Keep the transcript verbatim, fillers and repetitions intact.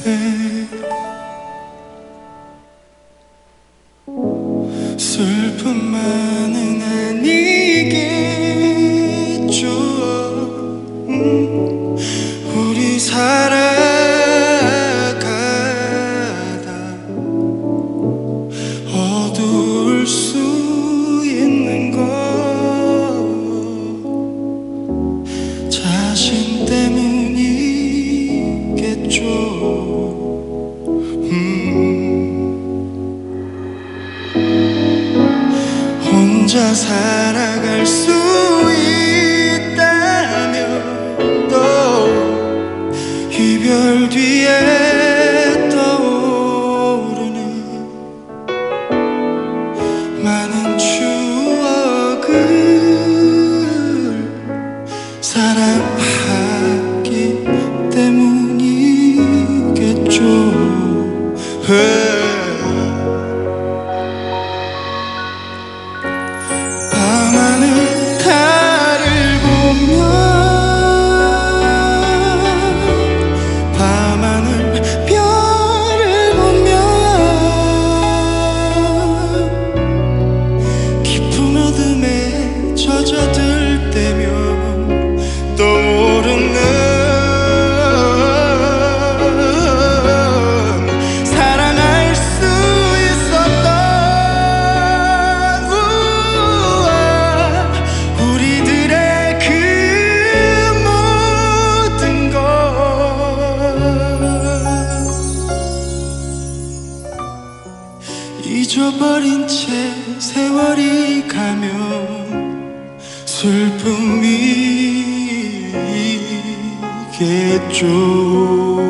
슬픔만은 아니겠죠. 음, 우리 살아가다 어두울 수 있는 건 자신 때문이겠죠. 음, 혼자 살아갈 수 있다면 또 이별 뒤에 떠오르는 많은 추억을 사랑하기 때문이겠죠. 밤하늘 달을 보면 밤하늘 별을 보면 깊은 어둠에 젖어들 때면 떠오르는 사랑할 수 있었던 우와, 우리들의 그 모든 것 잊어버린 채 세월이 가면 슬픔이겠죠.